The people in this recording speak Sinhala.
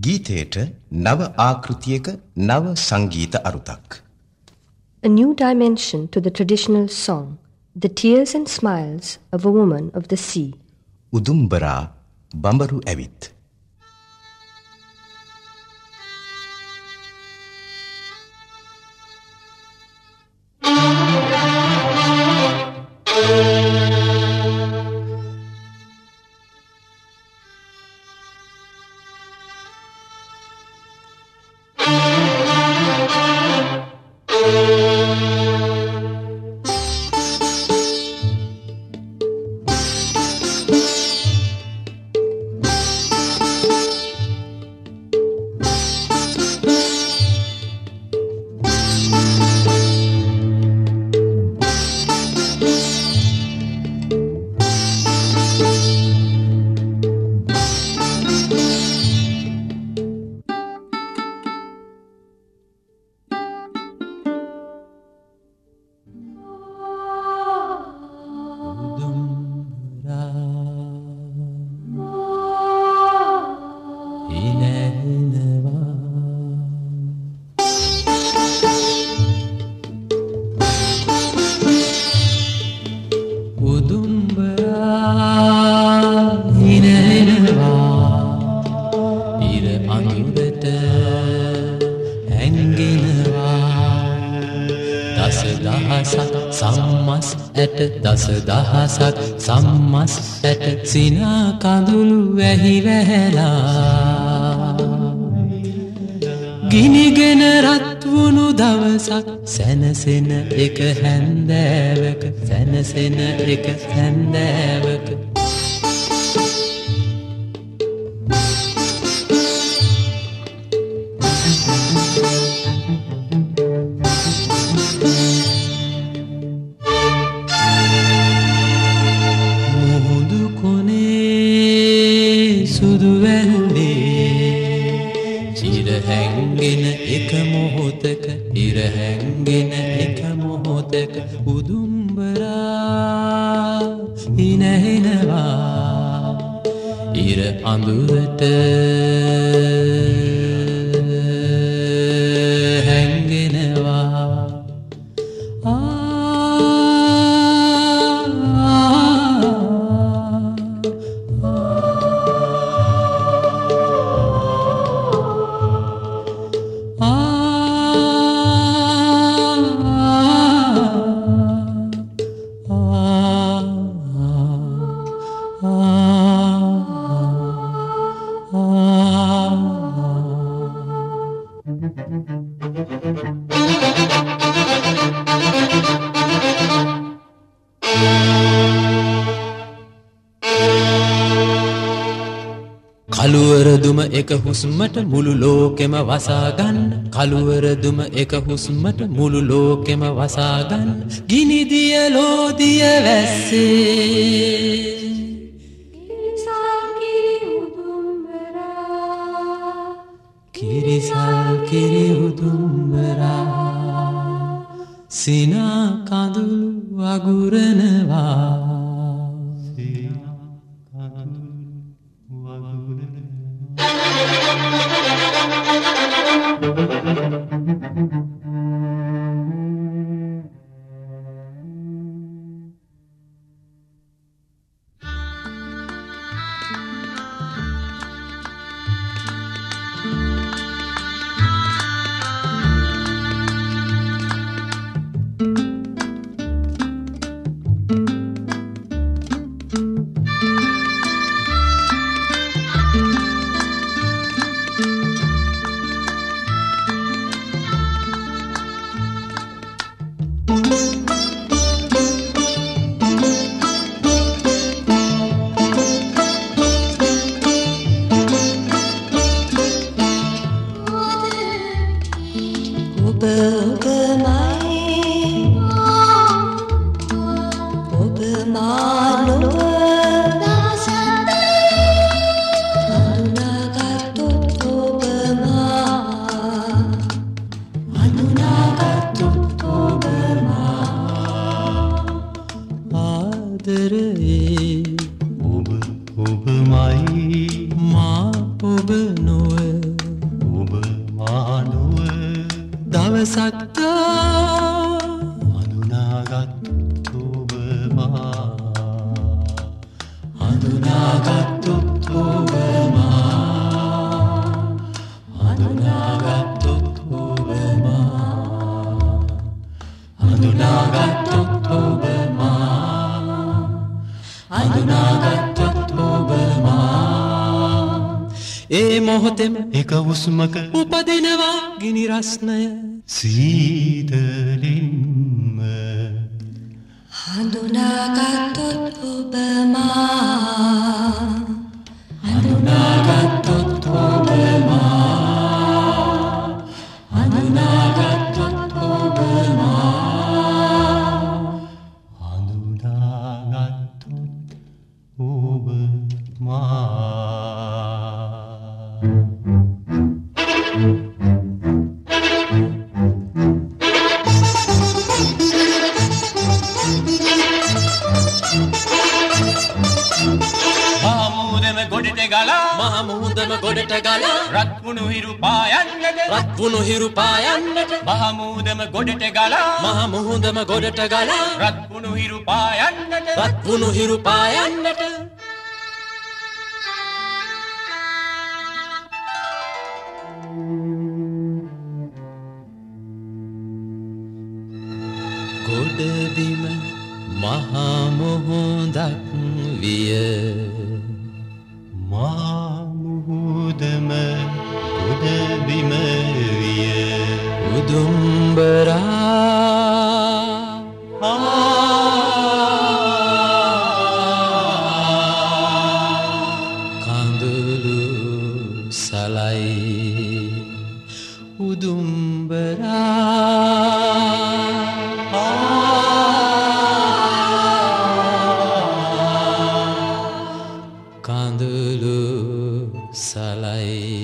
ගීතයට නව ආකෘතියක නව සංගීත අරුතක්. A new dimension to the traditional song, the tears and smiles of a woman of the sea. උදුම්බරා බඹරු ඇවිත්. දස දහසක් සම්මස් ඇට සිනා කඳුළු වැහි වැහැලා ගිනිගෙන රත් වුණු දවසක් සැනසෙන එක හැන්දෑවක සැනසෙන එක හැන්දෑවක කළුවරදුම එක හුස්මට මුළු ලෝකෙම වසා ගන්න කළුවරදුම එක හුස්මට මුළු ලෝකෙම වසා ගන්න ගිනි දිය ලෝදිය වැස්සේ කිරිසල් කිරි උදුම්බරා සිනා කඳුළු අගුරනවා ඔබමයි මා ඔබ නොව දවසක්තා හඳුනාගත් ඔබ මා හඳුනාගත් ඔබ මා හඳුනාගත් ඔබ මා හඳුනාගත් ඔබ මා හඳුනාගත් ඔබ මා ඒ මොහොතෙම එක හුස්මක උපදිනවා ගිනි රස්නය සීතලින්ම හඳුනාගත්තොත් ඔබ මා හඳුනාගත්තොත් ඔබ මා හඳුනාගත්තොත් ඔබ මා හඳුනාගත්තොත් ඔබ මා මහමුහුදම ගොඩට ගලා රත්කුණු හිරු පායන්නට රත්වුණු හිරු පායන්නට මහමුහුදම ගොඩට ගලා මහමුහුදම ගොඩට ගලා රත්කුණු හිරු පායන්නට රත්වුණු හිරු පායන්නට ගොඩබිම මහමුහුදක් විය මහමුහුදම ගොඩබිම විය උදුම්බරා කඳුළු සලයි උදුම්බරා කඳුළු සලයි